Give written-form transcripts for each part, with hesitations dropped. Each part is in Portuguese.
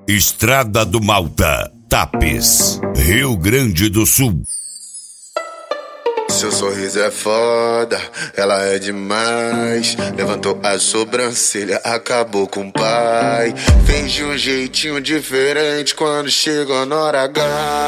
Estrada do Malta, Tapes, Rio Grande do Sul. Seu sorriso é foda, ela é demais. Levantou a sobrancelha, acabou com o pai. Fez de um jeitinho diferente quando chegou na hora H.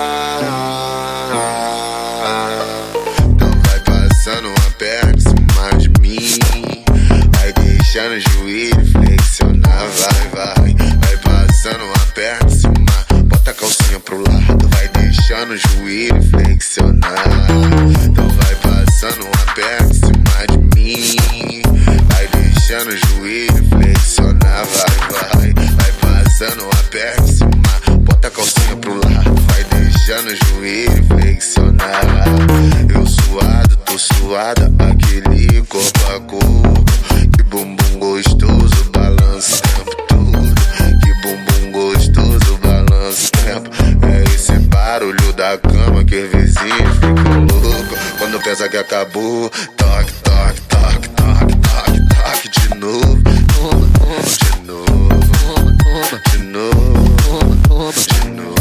Então vai passando uma perna em cima de mim, vai deixando o joelho flexionar, vai. Vai passando uma perna em cima, bota a calcinha pro lado, vai deixando o joelho flexionar. Então vai passando uma perna em cima de mim, vai deixando o joelho flexionar, vai. Vai passando uma perna em cima, bota a calcinha pro lado, vai deixando o joelho flexionar. Eu suado, tô suada, aquele corpo a corpo, que bumbum gostoso, balança o tempo todo. Que bumbum gostoso, balança o tempo. É esse barulho da cama que vizinho fica louco quando pensa que acabou. Toque, toque, toque, toque, toque, toque de novo, de novo, de novo, de novo.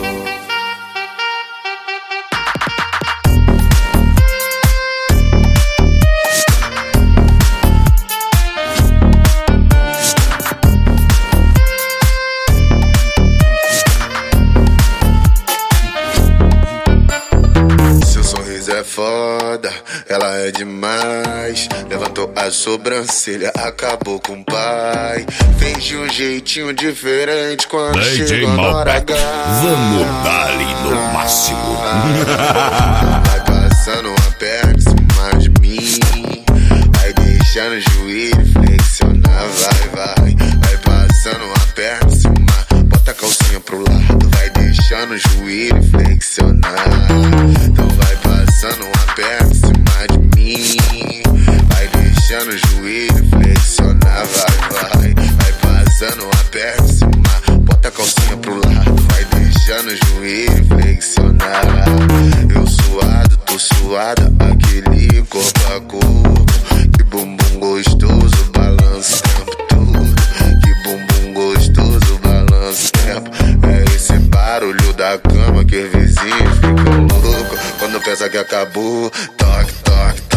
É foda, ela é demais. Levantou a sobrancelha, acabou com o pai. Fez de um jeitinho diferente quando DJ chegou na hora H. Vamos dar-lhe no máximo. Vai passando uma perna em cima de mim, vai deixando o joelho flexionar, vai. Vai passando uma perna em cima, bota a calcinha pro lado, vai deixando o joelho flexionar. Então vai passando uma perna em cima de mim, vai deixando o joelho flexionar, vai. Vai passando uma perna em cima, bota a calcinha pro lado, vai deixando o joelho flexionar. Eu suado, tô suada, aquele corpo a corpo, que bumbum gostoso, balança o tempo todo. Que bumbum gostoso, balança o tempo. É esse barulho da cama que vizinho fica louco quando pensa que acabou. Toque, toque,